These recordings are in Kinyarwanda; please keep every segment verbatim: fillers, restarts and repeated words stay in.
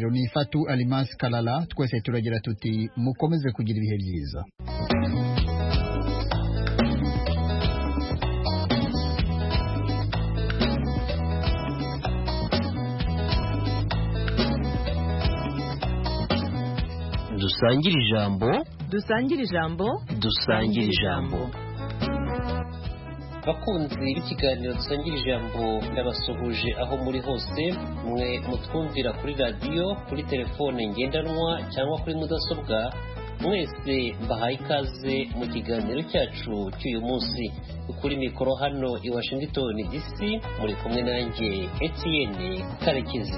kiganiro ni Fatu Alimas Kalala. Twese turagira tuti mukomeze kugira ibihe byiza. Dusangire ijambo, dusangire ijambo, dusangire ijambo. Bakunzi b'ikiganiro dusangira ijambo n'abasuhuje aho muri hose, mwe mutwumvira kuri radio, kuri telefone ngendanwa cyangwa kuri mudasobwa, mwese mbahaye ikaze mu kiganiro cyacu cy'uyu munsi. Kuri mikoro hano i Washington D C muri kumwe nanjye Etienne Karekezi.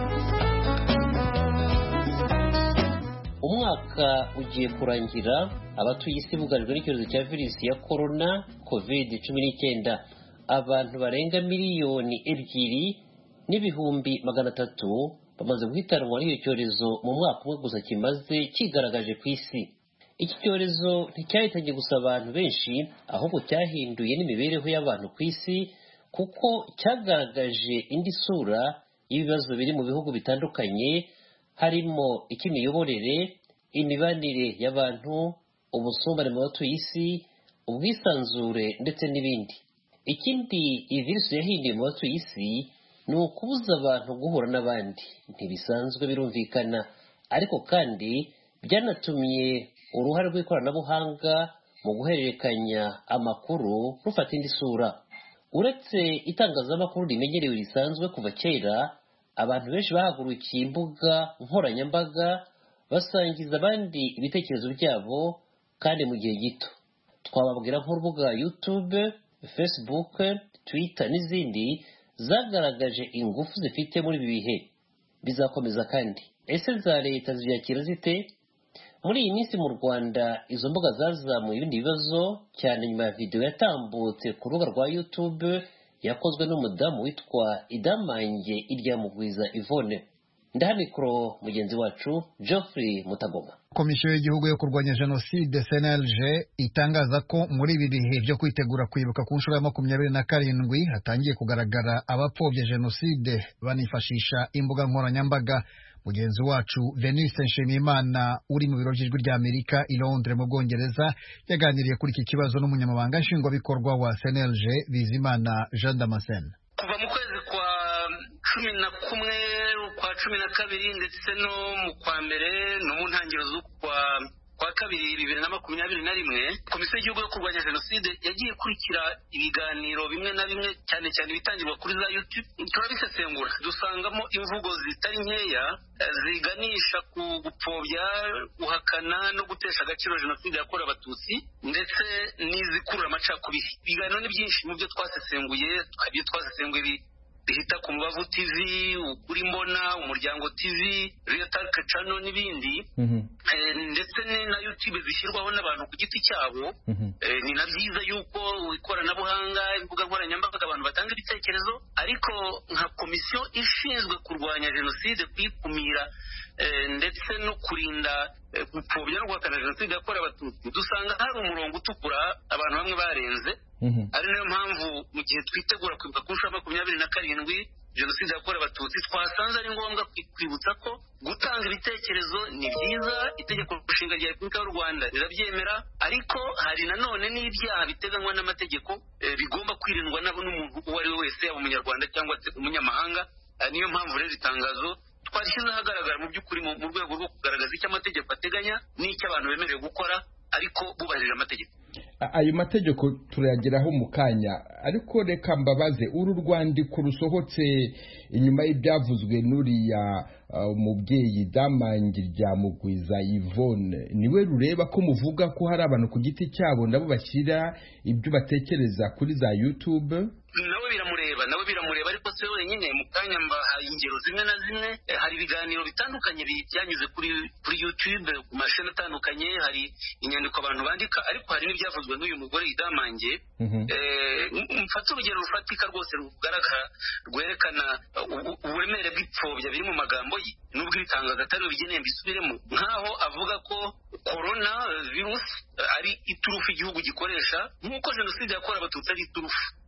Umwaka ugiye kurangira, abatuye isi bugarijwe n'icyorezo cya virusi ya corona covid cumi n'icyenda. Abantu barenga miliyoni ebyiri n'ibihumbi magana atatu bamaze guhitanwa n'icyo cyorezo mu mwaka umwe gusa kimaze kigaragaje ku isi. Iki cyorezo nticyahitanye gusa abantu benshi, ahubwo cyahinduye n'imibereho y'abantu ku isi, kuko cyagaragaje indi sura y'ibibazo biri mu bihugu bitandukanye, harimo icy'imiyoborere, imibanire y'abantu, ubusumbane mu batuye isi, ubwisanzure ndetse n'ibindi. Ikindi iyi virusi yahinduye mu batuye isi ni ukubuza abantu guhura n'abandi. Ntibisanzwe birumvikana, ariko kandi byanatumye uruhare rw'ikoranabuhanga mu guhererekanya amakuru rufata indi sura. Uretse itangazamakuru rimenyerewe risanzwe kuva kera, abantu benshi bahagurukiye imbuga nkoranyambaga basangiza abandi ibitekerezo byabo kandi mu gihe gito. Twababwira nk'urubuga YouTube, Facebook, Twitter n'izindi zagaragaje ingufu zifite muri ibi bihe. Bizakomeza kandi. Ese za leta ziyakira zite? Muri iyi minsi mu Rwanda izo mbuga zazamuye ibindi bibazo, cyane nyuma ya video yatambutse ku rubuga rwa YouTube yakozwe n'umudamu witwa Idamange Iryamugwiza Yvonne. Ndaha mikoro mugenzi wacu Geoffrey Mutagoma. Komisiyo y'igihugu yo kurwanya jenoside C N L G itangaza ko muri ibi bihe byo kwitegura kwibuka ku nshuro ya makumyabiri na karindwi hatangiye kugaragara abapfobya jenoside banifashisha imbuga nkoranyambaga. Mugenzi wacu Veniste Nshimiyimana uri mu biro by'ijwi rya Amerika i Londres mu Bwongereza yaganiriye kuri iki kibazo n'umunyamabanga nshingwabikorwa wa C N L G Bizimana Jean Damascene. Kuva mu kwezi kwa cumi na kumwe, kwa cumi na kabiri ndetse no mu kwa mbere no mu ntangiriro z'ukwa kwa kabiri bibiri na makumyabiri na rimwe, Komisiyo y'igihugu yo kurwanya jenoside yagiye kurikira ibiganiro bimwe na bimwe, cyane cyane ibitangirwa kuri za YouTube. Turabisesengura dusangamo imvugo zitari nkeya ziganisha ku gupfobya, guhakana no gutesha agaciro jenoside yakorewe abatutsi, ndetse n'izikurura amacakubiri. Ibiganiro ni byinshi mu byo twasesenguye, twabyo twasesenguye bihita ku Mubavu T V, Ukuri Mbona, Umuryango T V, Real Talk Channel n'ibindi. Mm-hmm. E, ndetse na YouTube zishyirwaho n'abantu ku giti cyabo. Mm-hmm. E, ni na byiza yuko ikoranabuhanga, imbuga nkoranyambaga abantu batanga ibitekerezo, ariko nka komisiyo ishinzwe kurwanya jenoside, kwikumira e, ndetse no kurinda e, gupfobya no guhakana jenoside yakorewe abatutsi, dusanga hari umurongo utukura abantu bamwe barenze. Mm-hmm. Ari nayo mpamvu mu gihe twitegura kwibuka ku nshuro makumyabiri na karindwi jenoside yakorewe abatutsi, twasanze ari ngombwa kwibutsa ko gutanga ibitekerezo ni byiza, itegeko nshinga rya Repubulika y'u Rwanda rirabyemera, ariko hari nanone n'ibyaha biteganywa n'amategeko e, bigomba kwirindwa nabo n'umuntu uwo ari we wese, yaba umunyarwanda cyangwa se umunyamahanga. E, niyo mpamvu rero itangazo twashyize ahagaragara mu by'ukuri mu rwego rwo kugaragaza icyo amategeko ateganya n'icyo abantu bemerewe gukora, ariko bubahirije amategeko. Ayo mategeko turayageraho mu kanya, ariko reka mbabaze, uru rwandiko rusohotse inyuma y'ibyavuzwe n'uriya umubyeyi uh, Damange Iryamugwiza Yvonne, niwe rureba ko muvuga ko hari abantu ku giti cyabo nabo bashyira ibyo batekereza kuri za YouTube? Nawe biramureba, nawe biramureba, ariko se wenyine. Mu kanya mbahaye ingero zimwe na zimwe. Eh, hari ibiganiro bitandukanye byanyuze kuri kuri YouTube ku mashini atandukanye, hari inyandiko abantu bandika, ariko hari n'ibyavuzwe n'uyu mugore Idamange. Mm-hmm. Eh, mfata urugero rufatika rwose rugaragara rwerekana uburemere bw'ipfobya biri mu magambo ye, nubwo ibitangaza atari bigeneye mbisubiremo, nkaho avuga ko corona virus ari iturufu igihugu gikoresha, nk'uko jenoside yakorewe abatutsi ari iturufu.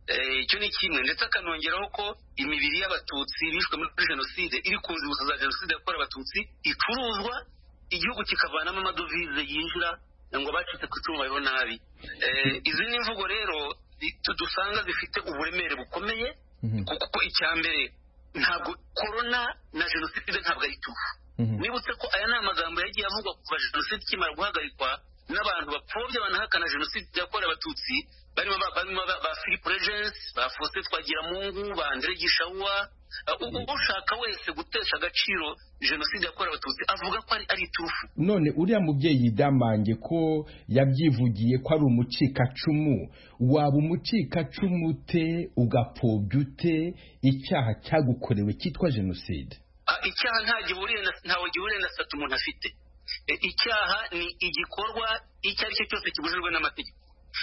icyo ni kimwe, ndetse akanongeraho ko imibiri y'abatutsi bishwe muri jenoside iri ku nzibutso za jenoside yakorewe abatutsi icuruzwa, igihugu kikavanamo amadovize yinjira ngo abacitse ku icumu babeho nabi. Izi ni imvugo rero dusanga zifite uburemere bukomeye, kuko icya mbere ntabwo korona na jenoside ntabwo ari tuvu. Nibutse ko aya ni amagambo yagiye avugwa kuva jenoside ikimara guhagarikwa n'abantu bapfobya banahakana jenoside yakorewe abatutsi, barimo ba Philippe Regency, ba Faustin Twagiramungu, ba André Gishawa. Ushaka wese gutesha agaciro jenoside yakorewe abatutsi avuga ko ari iturufu. None uriya mubyeyi Damange ko yabyivugiye ko ari umucikacumu, waba umucikacumu ute ugapfobya ute icyaha cyagukorewe cyitwa jenoside? Icyaha ntawe gihuriye na sitati umuntu afite. Icyaha ni igikorwa icyo ari cyo cyose kibujijwe n'amategeko.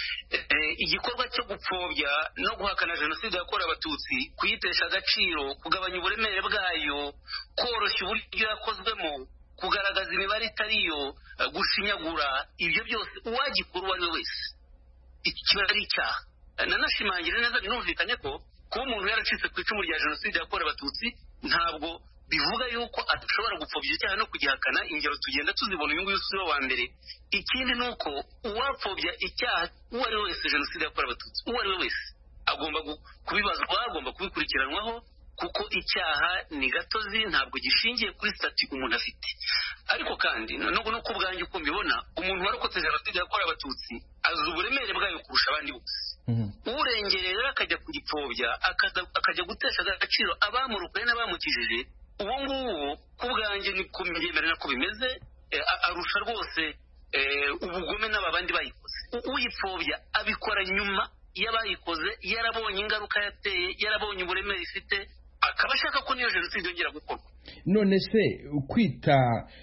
Igikorwa cyo gupfobya no guhakana jenoside yakorewe abatutsi, kuyitesha agaciro, kugabanya uburemere bwayo, koroshya uburyo yakozwemo, kugaragaza imibare itariyo, gushinyagura, ibyo byose uwagikora uwo ari we wese kiba ari icyaha. Nanashimangira neza binumvikanye ko kuba umuntu yaracitse ku icumu rya jenoside yakorewe abatutsi ntabwo bivuga yuko adashobora gupfobya icyaha no kugihakana. Ingero tugenda tuzibona, uyu nguyu si we wa mbere. Ikindi ni uko uwapfobya icyaha uwo ari we wese jenoside yakorewe abatutsi, uwo ari we wese agomba kubibazwa, agomba kubikurikiranwaho, kuko icyaha ni gatozi, ntabwo gishingiye kuri sitati umuntu afite. Ariko kandi no ku bwanjye uko mbibona, umuntu warokotse jenoside yakorewe abatutsi azi uburemere bwayo kurusha abandi bose. Urengereye rero akajya kugipfobya, akajya gutesha agaciro abamurokoye n'abamukijije, ubu ngubu ku bwanjye ni kumyemerera ko bimeze, arusha rwose ubugome n'abandi bayikoze. Uyipfobya abikora nyuma y'abayikoze, yarabonye ingaruka yateye, yarabonye uburemere ifite, akaba ashaka ko niyo jenoside yongera gukorwa. None se kwita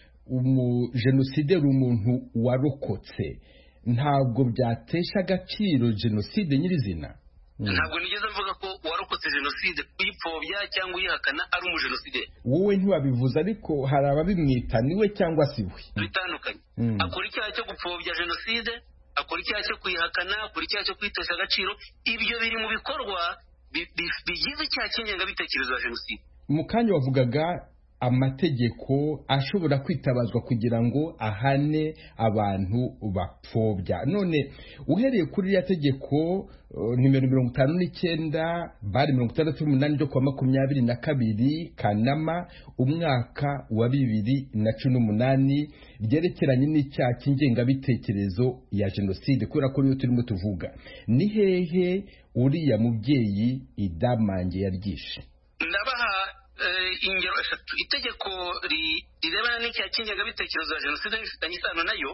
umujenosideri umuntu warokotse ntabwo byatesha agaciro jenoside nyirizina? Ntabwo nigeze mvuga ko warokotse jenoside uyipfobya cyangwa uyihakana ari umujenosideri. Wowe ntiwabivuze, ariko hari ababimwita niwe cyangwa si we. Bitandukanye. Akora icyaha cyo gupfobya jenoside, akora icyaha cyo kuyihakana, akora icyaha cyo kwitesha agaciro. Ibyo biri mu bikorwa bigize icyaha cy'ingengabitekerezo ya jenoside. Mu kanya wavugaga amategeko ashobora kwitabazwa kugira ngo ahane abantu bapfobya. None uhereye kuri ya tegeko nimero mirongo itanu n'icyenda bari mirongo itandatu n'umunani ryo kuwa makumyabiri na kabiri Kanama umwaka wa bibiri na cumi n'umunani ryerekeranye n'icyaha cy'ingengabitekerezo ya jenoside, kubera ko niyo turimo tuvuga, ni hehe uriya mubyeyi Damange yaryishe? Ndabaha ingero eshatu. Itegeko rirebana n'icyaha cy'ingengabitekerezo ya jenoside rifitanye isano nayo.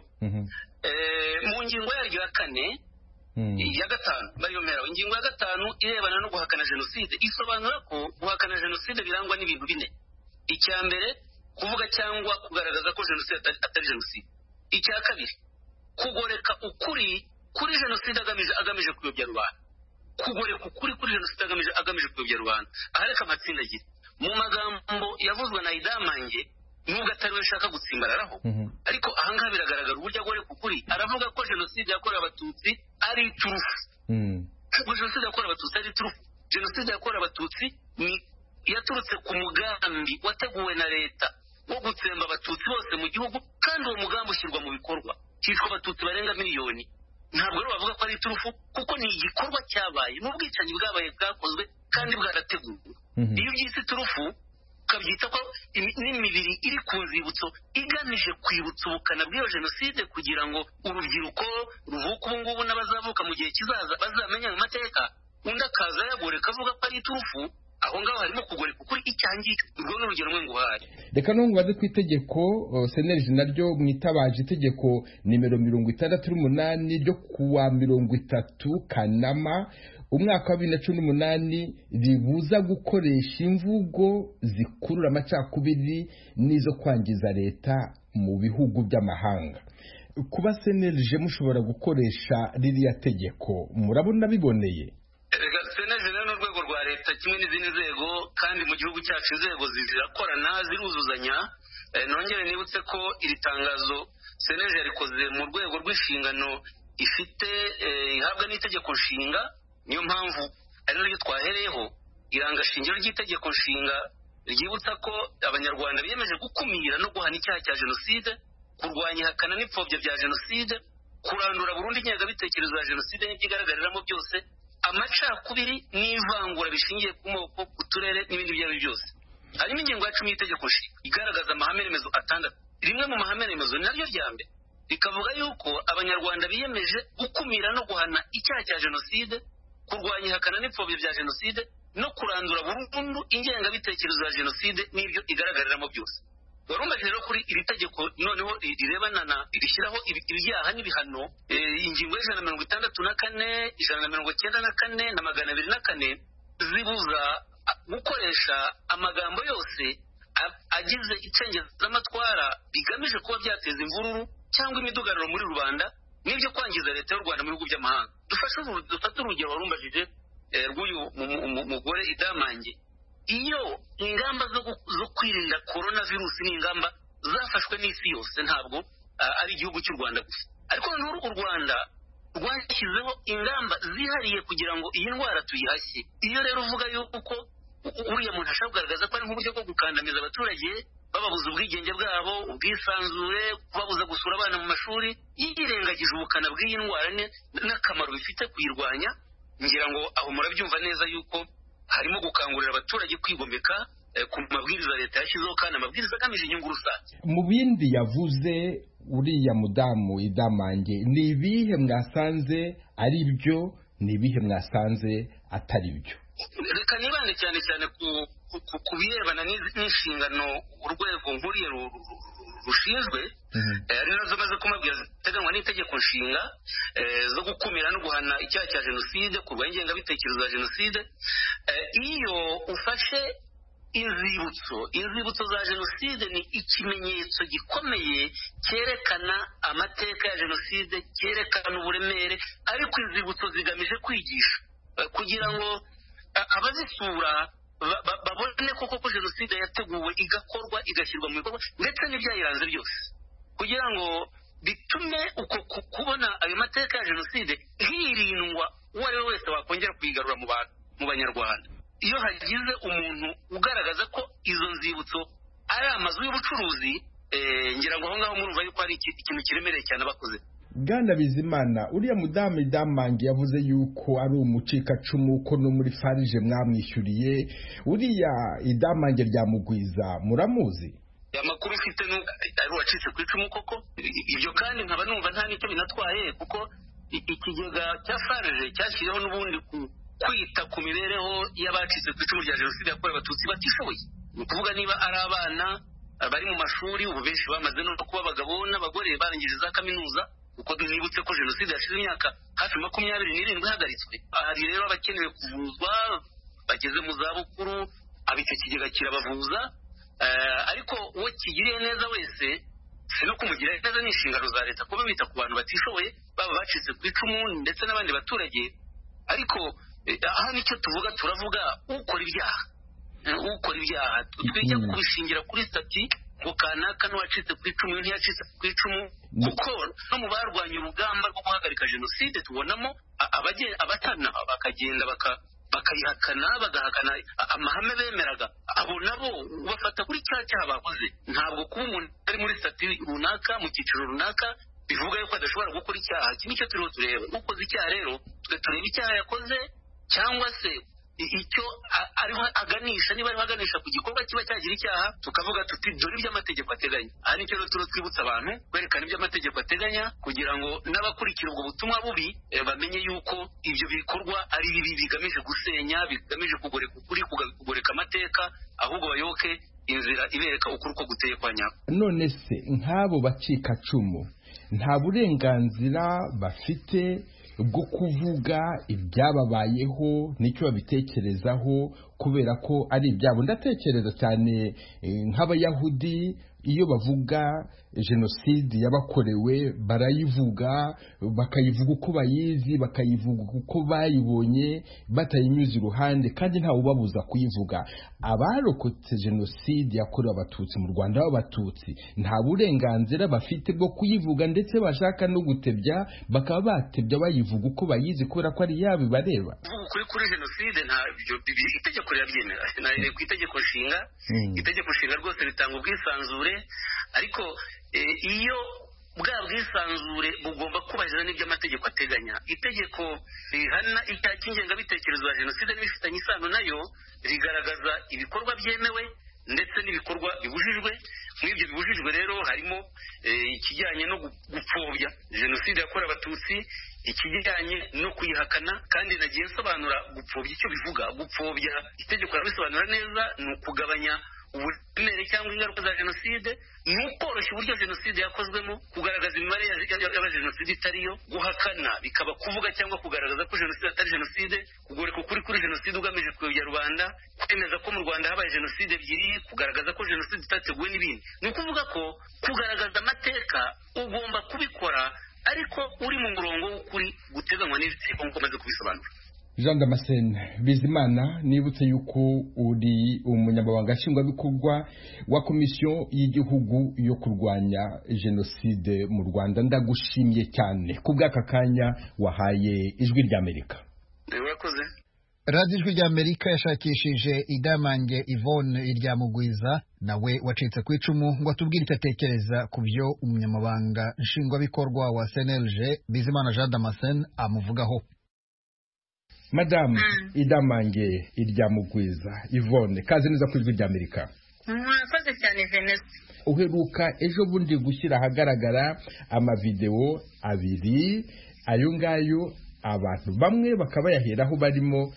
Mu ngingo yaryo ya kane ya gatanu bariyo mpera, ingingo ya gatanu irebana no guhakana jenoside isobanura ko guhakana jenoside birangwa n'ibintu bine. Icya mbere, kuvuga cyangwa kugaragaza ko jenoside atari jenoside. Icya kabiri, kugoreka ukuri kuri jenoside agamije agamije kuyobya rubanda. Kugoreka ukuri kuri jenoside agamije agamije kuyobya rubanda. Aha reka amatsindagira mu magambo yavuzwe na Damange, nubwo atari we nshaka gutsimbararaho, ariko ahangaha biragaragara uburyo agoreka ukuri. Aravuga ko jenoside yakorewe abatutsi ari iturufu. Ntabwo jenoside yakorewe abatutsi ari iturufu. Jenoside yakorewe abatutsi ni yaturutse ku mugambi wateguwe na leta wo gutsemba abatutsi bose mu gihugu, kandi uwo mugambi ushyirwa mu bikorwa, hishwe abatutsi barenga miliyoni. Ntabwo rero bavuga ko ari iturufu, kuko ni igikorwa cyabaye, n'ubwicanyi bwabaye bwakozwe kandi bwarateguwe. Iyo ubyise iturufu ukabyita ko n'imibiri iri ku nzibutso igamije kwibutsa ubukana bw'iyo jenoside, kugira ngo urubyiruko ruvuka ubu ngubu n'abazavuka mu gihe kizaza bazamenya mu mateka, undi akaza yagoreka avuga ko ari iturufu, aho ngaho harimo kugoreka ukuri. icyaha ngicyo urwo ni urugero rumwe nguhaye. Reka no ngubaze ku itegeko senerije naryo mwitabaje itegeko nimero mirongo itandatu n'umunani ryo kuwa mirongo itatu Kanama umwaka wa bibiri na cumi n'umunani ribuza gukoresha imvugo zikurura amacakubiri n'izo kwangiza leta mu bihugu by'amahanga. Kuba senerije mushobora gukoresha ririya tegeko murabona biboneye? Senerije ni urwego rwa leta kimwe n'izindi nzego, kandi mu gihugu cyacu inzego zirakorana ziruzuzanya. Nongere nibutse ko iri tangazo senerije yarikoze mu rwego rw'inshingano ifite ihabwa n'itegeko nshinga. Niyo mpamvu ari naryo twahereyeho iranga shingiro ry'itegeko nshinga ryibutsa ko abanyarwanda biyemeje gukumira no guhana icyaha cya jenoside, kurwanya ihakana n'ipfobya bya jenoside, kurandura burundu ingengabitekerezo ya jenoside n'ibyigaragaramo byose, amacakubiri n'ivangura bishingiye ku moko, ku turere n'ibindi ibyo ari byose. Harimo ingingo ya cumi y'itegeko nshinga igaragaza amahame remezo atandatu. Rimwe mu mahame remezo ni naryo rya mbere rikavuga yuko abanyarwanda biyemeje gukumira no guhana icyaha cya jenoside, kurwanya ihakana n'ipfobya bya jenoside no kurandura burundu ingengabitekerezo ya jenoside n'ibyo igaragariramo byose. Warumva rero kuri iri tegeko noneho rirebana na rishyiraho ibyaha n'ibihano, ingingo y'ijana na mirongo itandatu na kane, ijana na mirongo cyenda na kane na magana abiri na kane zibuza gukoresha amagambo yose agize icengezamatwara bigamije kuba byateza imvururu cyangwa imidugararo muri rubanda n'ibyo kwangiza leta y'u Rwanda mu bihugu by'amahanga. Dufate urugero warumbajije rw'uyu mugore Idamange. Iyo ingamba zo kwirinda korona virusi ni ingamba zafashwe n'isi yose, ntabwo ari igihugu cy'u Rwanda gusa. Ariko n'uru u Rwanda rwashyizeho ingamba zihariye kugira ngo iyi ndwara tuyihashye. Iyo rero uvuga yuko uriya muntu ashaka kugaragaza ko ari nk'uburyo bwo gukandamiza abaturage, bababuza ubwigenge bwabo, ubwisanzure, kubabuza gusura abana mu mashuri, yirengagije ubukana bw'iyi ndwara n'akamaro bifite kuyirwanya, ngira ngo aho murabyumva neza yuko harimo gukangurira abaturage kwigomeka ku mabwiriza leta yashyizeho, kandi amabwiriza agamije inyungu rusange. Mu bindi yavuze uriya mudamu Idamange, ni ibihe mwasanze ari byo, ni ibihe mwasanze atari byo? Reka nibande cyane cyane ku birebana n'inshingano urwego nkuriye rushinzwe, ari nazo maze kumabwira ziteganywa n'itegeko nshinga zo gukumira no guhana icyaha cya jenoside, kurwanya ingengabitekerezo ya jenoside. Iyo ufashe inzibutso inzibutso za jenoside ni ikimenyetso gikomeye cyerekana amateka ya jenoside, cyerekana uburemere, ariko inzibutso zigamije kwigisha kugira ngo abazisura babone koko ko jenoside yateguwe, igakorwa, igashyirwa mu bikorwa ndetse n'ibyayiranze byose, kugira ngo bitume uko kubona ayo mateka ya jenoside hirindwa uwo ari we wese wakongera kuyigarura mu bantu, mu banyarwanda. Iyo hagize umuntu ugaragaza ko izo nzibutso ari amazu y'ubucuruzi, ngira ngo aho ngaho murumva yuko ari ikintu kiremereye cyane abakoze. Bwana Bizimana, uriya mudamu Idamange yavuze yuko ari umucikacumu, ko no muri farije mwamwishyuriye. Uriya Idamange rya Mugwiza muramuzi? Amakuru ufite ari uwacitse ku icumu koko, ibyo kandi nkaba numva nta nicyo binatwaye, kuko ikigega cya farije cyashyiriyeho n'ubundi kwita ku mibereho y'abacitse ku icumu rya jenoside yakorewe abatutsi batishoboye. Ni ukuvuga niba ari abana bari mu mashuri, ubu benshi bamaze no kuba abagabo n'abagore barangije za kaminuza, kuko nibutse ko jenoside yashize imyaka hafi makumyabiri n'irindwi ihagaritswe. Hari rero abakenewe kuvuzwa bageze mu zabukuru, ab'icyo kigega kirabavuza, ariko uwo kigiriye neza wese si no kumugira neza, ni inshingano za leta kuba bita ku bantu batishoboye, baba bacitse ku icumu ndetse n'abandi baturage. Ariko aha nicyo tuvuga, turavuga ukora ibyaha, ukora ibyaha twijya kubishingira kuri stati ngo kanaka n'uwacitse ku icumu ntiyacitse ku icumu, kuko no mu barwanya urugamba rwo guhagarika jenoside tubonamo abatana bakagenda bakayihakana, bagahakana amahame bemeraga. Abo nabo bafata kuri cya cyaha bakoze. Ntabwo kuba umuntu ari muri stati runaka mu cyiciro runaka bivuga yuko adashobora gukora icyaha. Iki nicyo turiho tureba. Ukoze icyaha rero twe tureba icyaha yakoze, cyangwa se icyo ariho aganisha, niba ariho aganisha ku gikorwa kiba cyagira icyaha, tukavuga tuti dore ibyo amategeko ateganya. Aha nicyo rero turiho twibutsa abantu, kwerekana ibyo amategeko ateganya, kugira ngo n'abakurikira ubwo butumwa bubi bamenye yuko ibyo bikorwa ari bibi, bigamije gusenya, bigamije kugoreka ukuri, kugoreka amateka, ahubwo bayoboke inzira ibereka ukuri uko guteye kwa nyako. None se nk'abo bacikacumu nta burenganzira bafite bwo kuvuga ibyababayeho n'icyo babitekerezaho kubera ko ari ibyabo. Ndatekereza cyane nk'abayahudi iyo bavuga jenoside yabakorewe barayivuga, bakayivuga uko bayizi, bakayivuga uko bayibonye, batayinyuze iruhande, kandi ntawe ubabuza kuyivuga. Abarokotse jenoside yakorewe abatutsi mu Rwanda b'abatutsi nta burenganzira bafite bwo kuyivuga, ndetse bashaka no gutebya bakaba batebya bayivuga uko bayizi kubera ko ari yabo bareba. Kuri kuri jenoside nta itegeko rirabyemera, naire ku itegeko nshinga, itegeko nshinga rwose ritanga ubwisanzure, ariko iyo bwa bwisanzure bugomba kubahiriza n'ibyo amategeko ateganya. Itegeko rihana icyaha cy'ingengabitekerezo ya jenoside n'ibifitanye isano nayo rigaragaza ibikorwa byemewe ndetse n'ibikorwa bibujijwe. Muri ibyo bibujijwe rero harimo ikijyanye no gupfobya jenoside yakorewe abatutsi, ikijyanye no kuyihakana, kandi nagiye nsobanura gupfobya icyo bivuga. Gupfobya itegeko rirabisobanura neza, ni ukugabanya uburemere cyangwa ingaruka za jenoside, ni ukoroshya uburyo jenoside yakozwemo, kugaragaza imibare y'aba jenoside itariyo. Guhakana bikaba kuvuga cyangwa kugaragaza ko jenoside atari jenoside, kugoreka ukuri kuri jenoside ugamije kuyobya rubanda, kwemeza ko mu Rwanda habaye jenoside ebyiri, kugaragaza ko jenoside itateguwe n'ibindi. Ni ukuvuga ko kugaragaza amateka ugomba kubikora ariko uri mu murongo w'ukuri guteganywa n'itegeko nk'uko maze kubisobanura. Jean Damascene Bizimana, nibutse yuko uri umunyamabanga nshingwabikorwa wa komisiyo y'igihugu yo kurwanya jenoside mu Rwanda. Ndagushimiye cyane ku bw'aka kanya wahaye Ijwi ry'Amerika. Urakoze. Radio Ijwi ry'Amerika yashakishije Idamange Yvonne Iryamugwiza, nawe wacitse ku icumu, ngo atubwire icyo atekereza ku byo umunyamabanga nshingwabikorwa wa C N L G Bizimana Jean Damascene amuvugaho. Madame mm. Idamange Iryamugwiza Yvonne, kaze neza ku Ijwi ry'Amerika. Murakoze cyane Venus. Uheruka ejo bundi gushyira ahagaragara amavideo abiri, ayo ngayo abantu bamwe bakaba yaheraho barimo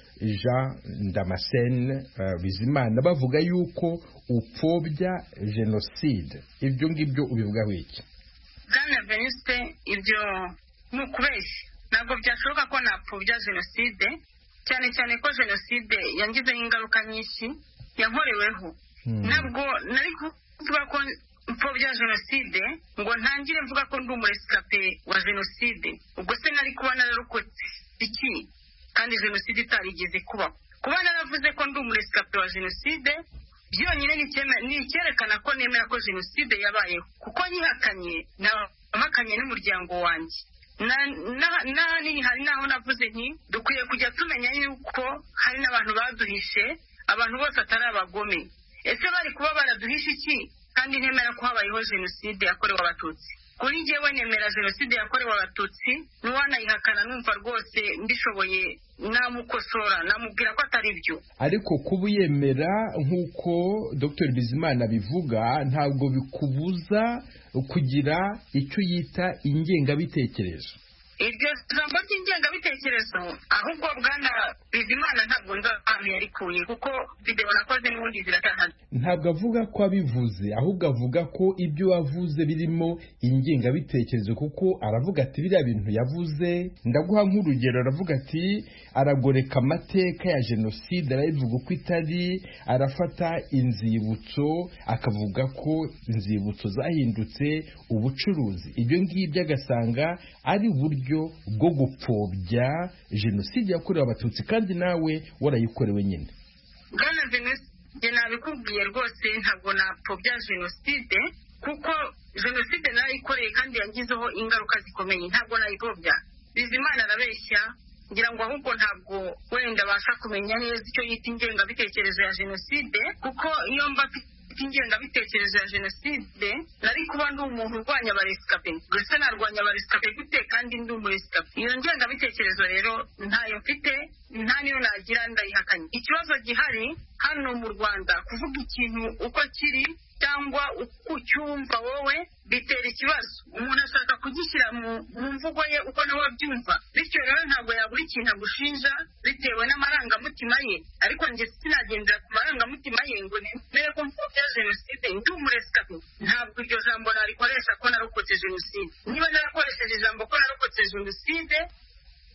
Jean Damascene uh, Bizimana bavuga yuko upfobya jenoside. Ibyo ngibyo ubivugaho iki? Bwana Venus, ibyo mukubeshya. Ntabwo byashoboka ko napfobya jenoside, cyane cyane ko jenoside yangizeho ingaruka nyinshi yankoreweho. Ntabwo nari kuvuga ko mpfobya jenoside ngo ntangire mvuga ko ndi umuresikape wa jenoside. Ubwo se nari kuba nararokotse iki kandi jenoside itarigeze kubaho? Kuba naravuze ko ndi umuresikape wa jenoside byonyine ni icyerekana ko nemera ko jenoside yabayeho, kuko nyihakanye namakanye n'umuryango wanjye. na na nini hari naho navuze nti dukwiye kujya tumenya yuko hari n'abantu baduhishe, abantu bose atari abagome. Ese bari kuba baraduhishe iki kandi nemera ko habayeho jenoside yakorewe abatutsi? Kuri njyewe nemera jenoside yakorewe abatutsi, nuwanayihakana numva rwose mbishoboye namukosora, namubwira ko atari byo. Ariko kubuyemera nk'uko Dr Bizimana bivuga ntabwo bikubuza kugira icyo yita ingengabitekerezo. Iryo jambo ry'ingengabitekerezo ahubwo Bwana Bizimana ntabwo nza ahantu yarikuye, kuko video nakoze n'ubundi ziratahana. Ntabwo avuga ko abivuze, ahubwo avuga ko ibyo wavuze birimo ingengabitekerezo, kuko aravuga ati biriya bintu yavuze, ndaguha nk'urugero, aravuga ati aragoreka amateka ya jenoside, arabivuga uko itari, arafata inzibutso akavuga ko inzibutso zahindutse ubucuruzi. Ibyo ngibyo agasanga ari uburyo bwo gupfobya jenoside yakorewe abatutsi, kandi nawe warayikorewe nyine. Bwana Venus, je nabikubwiye rwose ntabwo napfobya jenoside, kuko jenoside nayikoreye kandi yangizeho ingaruka zikomeye, ntabwo nayipfobya. Bizimana arabeshya, ngira ngo ahubwo ntabwo wenda basha kumenya neza icyo yita ingengabitekerezo ya jenoside, kuko iyo mba ingengabitekerezo ya jenoside nari kuba ndi umuntu urwanya abaresikape. Gusa narwanya abaresikape gute kandi ndi umuresikape? Iyo ngengabitekerezo rero ntayo mfite, nta niyo nagira, ndayihakanye. Ikibazo gihari hano mu Rwanda, kuvuga ikintu uko kiri cyangwa uko cyumva wowe bitera ikibazo. Umuntu ashaka kugishyira mu mvugo ye uko nawe abyumva, bityo rero ntabwo yabura ikintu agushinja bitewe n'amarangamutima ye. Ariko njye sinagendera ku marangamutima ye ngo nemere ko mpfobya jenoside ndi umuresikape. Ntabwo iryo jambo narikoresha ko narokotse jenoside. Niba narakoresheje ijambo ko narokotse jenoside,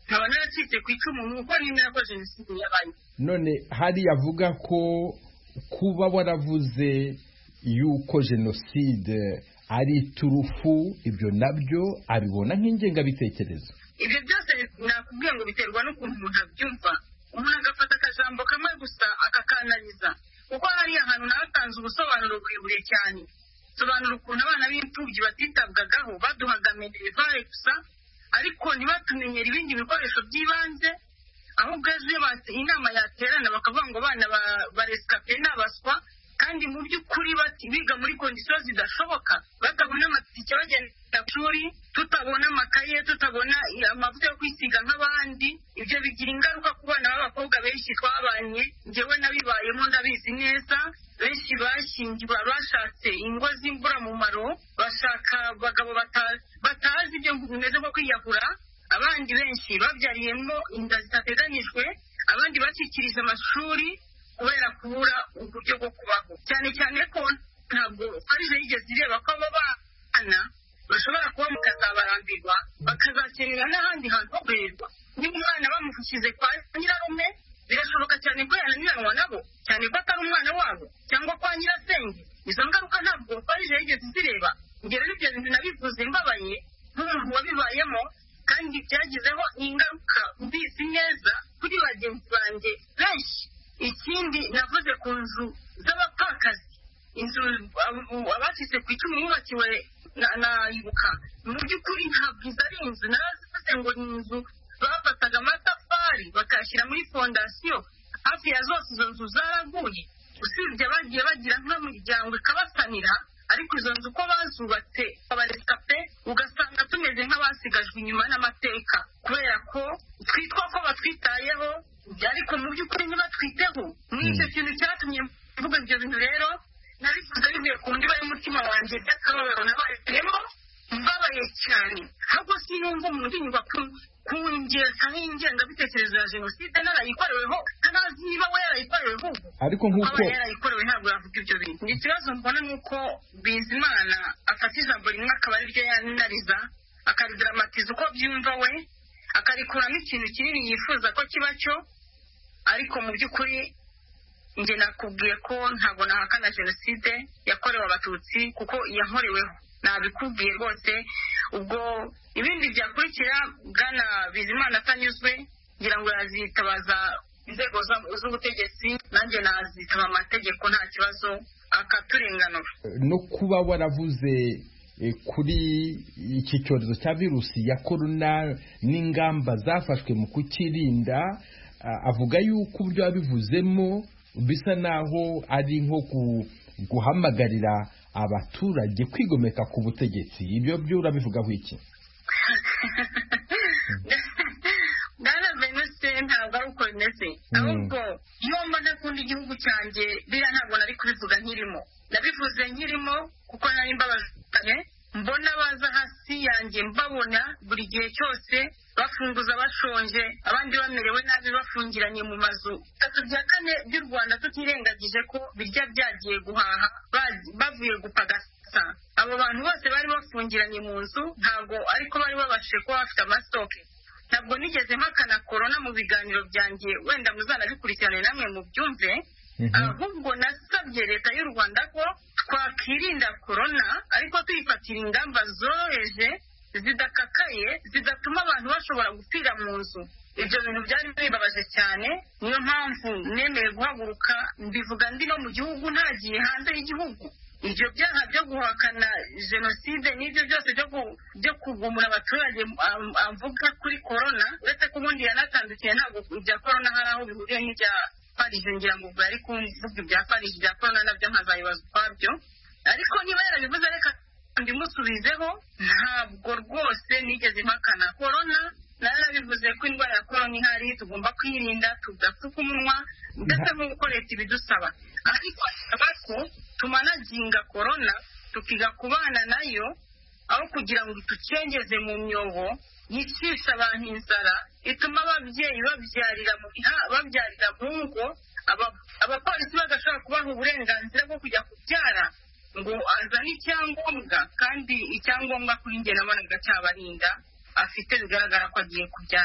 nkaba naracitse ku icumu nuko nemera ko jenoside yabaye. None hari yavuga ko kuba waravuze yuko jenoside ari turufu, ibyo nabyo abibona nk'ingengabitekerezo. Ibyo byose nakubwiye ngo biterwa n'ukuntu umuntu abyumva. Umuntu agafata akajambo kamwe gusa akakanaliza, kuko hari ahantu natanze ubusobanuro bwiburiye cyane. Sobanura ukuntu abana b'imfubyi batitabwagaho, baduhaga minerivare gusa, ariko ntibatumenyera ibindi bikoresho by'ibanze, ahubwo ejo inama yaterana bakavuga ngo abana baresikape n'abaswa, kandi mu by'ukuri biga muri kondisiyo zidashoboka, batabona amatike bagenda ku ishuri, tutabona amakaye, tutabona amavuta yo kwisiga nk'abandi. Ibyo bigira ingaruka ku bana b'abakobwa benshi twabanye, njyewe nabibayemo ndabizi neza. Benshi bashyingiwe, bashatse ingo z'imburamumaro, bashaka abagabo batazi ibyo bimeze nko kwiyahura. Abandi benshi babyariyemo inda zitateganyijwe, abandi bacikiriza amashuri kubera kubura uburyo bwo kubaho. Cyane cyane ko ntabwo farije yigeze ireba ko abo bana bashobora kuba mukazabarambirwa bakazakenera n'ahandi hantu ho kurerwa. Niba umwana bamushyize kwa nyirarume, birashoboka cyane ko yananiranwa nabo, cyane ko atari umwana wabo, cyangwa kwa nyirasenge. Izo ngaruka ntabwo farije yigeze zireba. Ngero n'ibyo bintu nabivuze mbabaye nk'umuntu wabibayemo, kandi byagizeho ingaruka mbizi neza kuri bagenzi banjye benshi. Ikindi navuze ku nzu z'abapfakazi, inzu abacitse ku icumu bubakiwe nayibuka. Mu by'ukuri ntabwo izo ari inzu, narazivuze ngo ni inzu bafataga amatafari bakayashyira muri fondasiyo. Hafi ya zose izo nzu zaraguye, usibye bagiye bagira nk'imiryango ikabasanira, ariko izo nzu uko bazubatse abaresikape ugasanga tumeze nk'abasigajwe inyuma n'amateka, kubera ko twitwa ko batwitayeho, ariko mu by'ukuri ntibatwiteho. Muri icyo kintu cyatumye mvuga ibyo bintu rero nabivuze bivuye ku ndiba y'umutima wanjye by'akababaro nabayemo, mbabaye cyane. Ahubwo sinumva umuntu unyurwa kungeza nk'ingengabitekerezo ya jenoside narayikoreweho, ntanazi niba we yarayikoreweho. Ariko nk'uko aba yarayikorewe ntabwo yavuga ibyo bintu. Ikibazo mbona ni uko Bizimana afata ijambo rimwe akaba ari ryo yanariza, akaridaramatiza uko byumva we, akarikuramo ikintu kinini yifuza ko kiba cyo. Ariko mu by'ukuri njye nakubwiye ko ntabwo nahakana jenoside yakorewe abatutsi, kuko yankoreweho, nabikubwiye rwose. Ubwo ibindi byakurikira bwana Bizimana atanyuzwe, ngira ngo yazitabaza inzego z'ubutegetsi, nanjye nazitaba amategeko nta kibazo, akaturenganura. No kuba waravuze kuri iki cyorezo cya virusi ya korona n'ingamba zafashwe mu kukirinda, avuga yuko uburyo wabivuzemo bisa naho ari nko guhamagarira abaturage kwigomeka ku butegetsi. Ibyo byo urabivugaho iki? Bwana Venuse, ntabwo ari uko bimeze, ahubwo iyo mba ntakunda igihugu cyanjye biriya ntabwo nari kubivuga nkirimo. Nabivuze nkirimo kuko nari mbabajwe, mbona baza hasi yanjye mbabona buri gihe cyose bafunguza bashonje, abandi bamerewe nabi bafungiranye mu mazu. Bitatu bya kane by'u Rwanda tutirengagije ko birya byagiye guhaha bavuye gupagasa. Abo bantu bose bari bafungiranye mu nzu, ntabwo ariko bari babashije kuba bafite amastoke. Ntabwo nigeze mpakana korona mu biganiro byanjye, wenda muzanabikurikirane namwe mu byumve. Ahubwo nasabye leta y'u Rwanda ko twakirinda korona, ariko tuyifatira ingamba zoroheje zidakakaye, zidatuma abantu bashobora gupfira mu nzu. Ibyo bintu byari bibabaje cyane, niyo mpamvu nemeye guhaguruka mbivuga ndi no mu gihugu, ntagiye hanze y'igihugu. Ibyo byaha byo guhakana jenoside n'ibyo byose byo kugumura abaturage amvuga kuri korona, uretse ko ubundi yanatandukiye, ntabwo ibya korona hari aho bihuriye n'ibya farije. Ngira ngo ubwo yari kuvuga ibya farije, ibya korona nabyo nkazabibaza ukwabyo. Ariko niba yarabivuze reka ndimusubizeho, ntabwo rwose nigeze mpakana korona. Narabivuze ko indwara ya korona ihari, tugomba kwirinda, tugapfuka umunwa, ndetse no gukora ibidusaba. Ariko ko tumanaginga korona tukiga kubana nayo, aho kugira ngo tucengeze mu myobo yicisha abantu inzara, ituma ababyeyi babyarira mu babyarira mu ngo, abapolisi bagashobora kubaha uburenganzira bwo kujya kubyara ngo azane icyangombwa, kandi icyangombwa kuri njye nabonaga cyabarinda afite, bigaragara ko agiye kubyara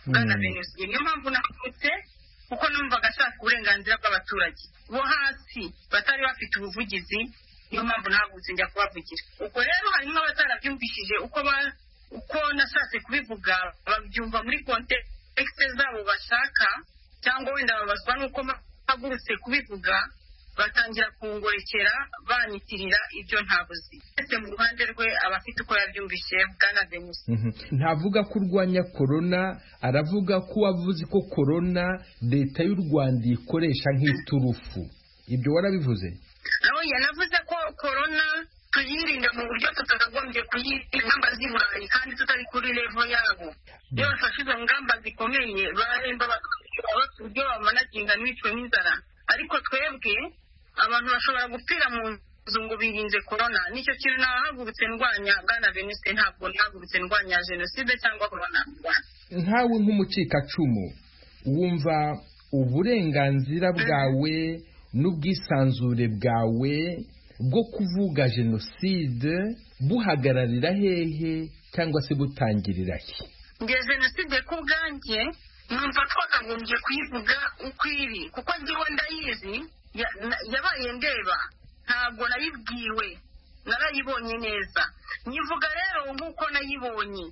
bwana Venuste. Niyo mpamvu nakutse kuko numvaga ashaka uburenganzira bw'abaturage bo hasi batari bafite ubuvugizi, niyo mpamvu nahagutse njya kubavugira. ubwo rero harimo abatarabyumvishije uko uko nashatse kubivuga, babyumva muri kontekste zabo bashaka, cyangwa wenda babazwa n'uko mpagurutse kubivuga batangira kungorekera banyitirira ibyo ntabuzi. Ese mu ruhande rwe abafite uko yabyumvise bwana Venuste. Ntavuga ko urwanya corona, aravuga ko wavuze ko corona leta y'u Rwanda ikoresha nk'iturufu. Ibyo warabivuze? Naho yanavuze ko corona tuyirinda mu buryo tutakagombye kuyirinda ingamba z'iburayi kandi tutari kuri level yabo. Iyo bafashe izo ngamba zikomeye baremba uburyo bamanaginga n'icwe n'inzara, ariko twebwe abantu bashobora gupfira mu nzu ngo birinze corona. Nicyo kintu nahagurutse ndwanya bwana Venuste, ntabwo nahagurutse ndwanya genocide cyangwa corona. Ntawe nk'umucikacumu wumva uburenganzira bwawe n'ubwisanzure bwawe bwo kuvuga genocide buhagararira hehe cyangwa se butangirira he? Nge genocide ku bwanjye numva twakagombye kuyivuga uko iri, kuko njyewe ndayizi, yabaye ndeba, ntabwo nayibwiwe, narayibonye neza. Nyivuga rero nk'uko nayibonye,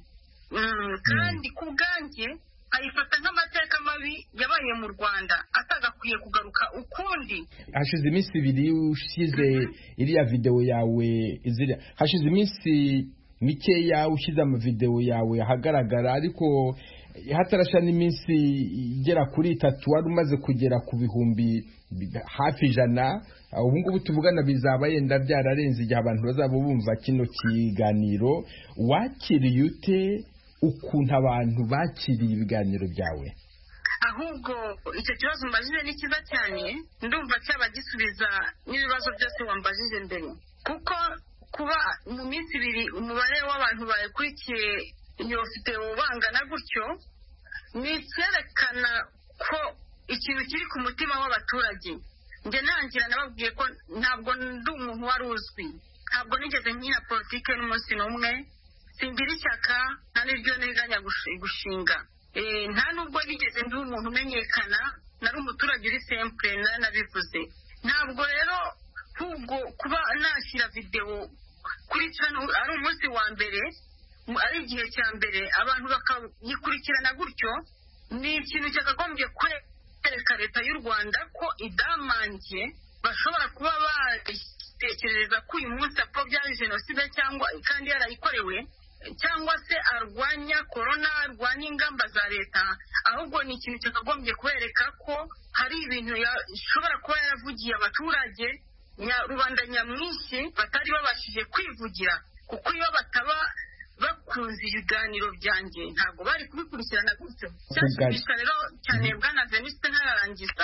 kandi ku bwanjye ayifata nk'amateka mabi yabaye mu Rwanda atagakwiye kugaruka ukundi. Hashize iminsi ibiri ushize iriya video yawe izira, hashize iminsi mikeya ushyize ama video yawe ahagaragara, ariko hatarasha n'iminsi igera kuri itatu wari umaze kugera ku bihumbi hafi ijana. Ubu ngubu tuvugana bizaba yenda byararenze igihe abantu bazaba bumva kino kiganiro. Wakiriye ute ukuntu abantu bakiriye ibiganiro byawe? Ahubwo icyo kibazo mbajije ni kiza cyane, ndumva cyaba gisubiza n'ibibazo byose wambajije mbere, kuko kuba mu minsi ibiri umubare w'abantu bayikurikiye iyo video bangana gutyo ni cyerekana ko ikintu kiri ku mutima w'abaturage. Njye nangira nababwiye ko ntabwo ndi umuntu wari uzwi, ntabwo nigeze nkina politike n'umunsi n'umwe, singira ishyaka nta n'iryo nteganya gushinga, nta nubwo nigeze ndi umuntu umenyekana, nari umuturage uri simple nabivuze. Ntabwo rero ahubwo kuba nashyira video kuri channel ari umunsi wa mbere, ari igihe cya mbere abantu bakayikurikirana gutyo, ni ikintu cyakagombye kwereka leta y'u Rwanda ko idamange bashobora kuba batekereza ko uyu munsi apfobya genocide cyangwa kandi yarayikorewe, cyangwa se arwanya corona, arwanya ingamba za leta. Ahubwo ni ikintu cyakagombye kubereka ko hari ibintu yashobora kuba yaravugiye abaturage rubanda nyamwinshi batari babashije kwivugira, kuko iyo bataba bakunze ibiganiro byanjye ntabwo bari kubikurikirana gutyo. Cyashimishwa rero cyane bwana Venuste ntararangiza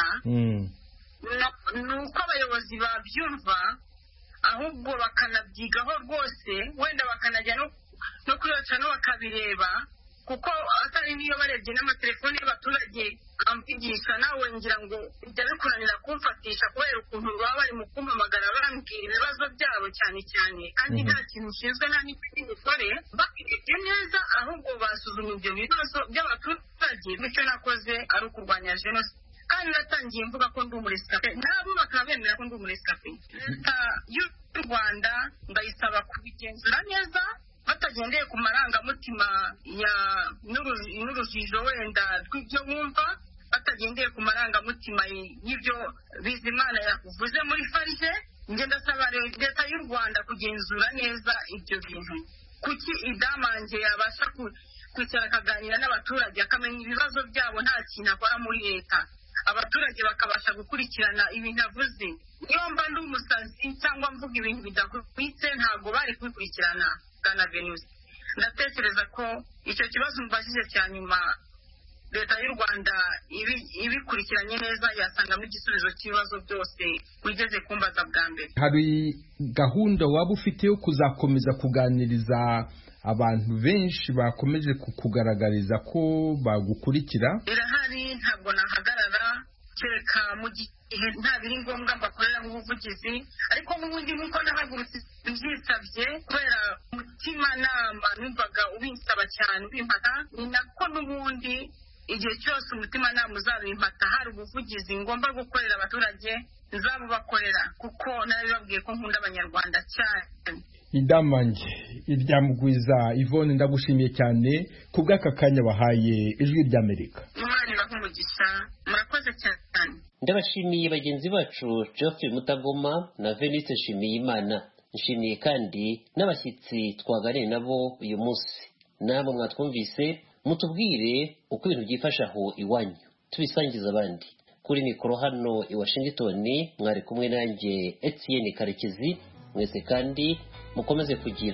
ni uko abayobozi babyumva ahubwo bakanabyigaho rwose, wenda bakanajya no kuyoca no bakabireba, kuko atari niyo barebye n'amatelefoni y'abaturage amvugisha nawe ngira ngo bijya bikunanira kumfatisha kubera ukuntu baba bari mu kumpamagara bambwira ibibazo byabo cyane cyane, kandi nta kintu nshinzwe nta n'ikindi mikore bakibye neza, ahubwo basuzuma ibyo bibazo by'abaturage. Bityo nakoze ari ukurwanya genocide, kandi natangiye mvuga ko ndi umuresikape, nabo bakaba bemera ko ndi umuresikape. Leta y'u Rwanda ndayisaba kubigenzura neza batagendeye ku marangamutima ya n'urujijo wenda rw'ibyo wumva, batagendeye ku marangamutima y'ibyo Bizimana yavuze muri farije. Njye ndasaba leta y'u Rwanda kugenzura neza ibyo bintu. Kuki idamange yabasha kwicara akaganira n'abaturage akamenya ibibazo byabo nta kintu akora muri leta, abaturage bakabasha gukurikirana ibintu avuze? Iyo mba ndi umusazi cyangwa mvuga ibintu bidahwitse ntabwo bari kubikurikirana. Bwana Venuste, ndatekereza ko icyo kibazo mbajije cya nyuma leta y'u Rwanda ibikurikiranye neza yasangamo igisubizo cy'ibibazo byose wigeze kumbaza bwa mbere. Hari gahunda waba ufite yo kuzakomeza kuganiriza abantu benshi bakomeje kukugaragariza ko bagukurikira? Irahari, ntabwo nahagarara kereka mu gihe nta biri ngombwa mbakorera nk'ubuvugizi, ariko n'ubundi nk'uko nahagurutse byisabye kubera umutima nama numvaga ubinsaba cyane ubimpaka, ni nako n'ubundi igihe cyose umutima nama uzabimpata hari ubuvugizi ngomba gukorera abaturage nzabubakorera kuko narabibabwiye ko nkunda abanyarwanda cyane. Idamange iryamugwiza Yvonne ndagushimiye cyane kubw'aka kanya wahaye ijwi ry'Amerika. Imana ibahe umugisha, murakoze cyane. Ndabashimiye bagenzi bacu Geoffrey Mutagoma na Veniste Nshimiyimana. Nshimiye kandi n'abashyitsi twaganiriye nabo uyu munsi. Namwe mwatwumvise mutubwire uko ibintu byifasha aho iwanyu tubisangiza abandi. Kuri mikoro hano i Washington mwari kumwe nanjye Etienne Karekezi. Mwese kandi mukomeze kugira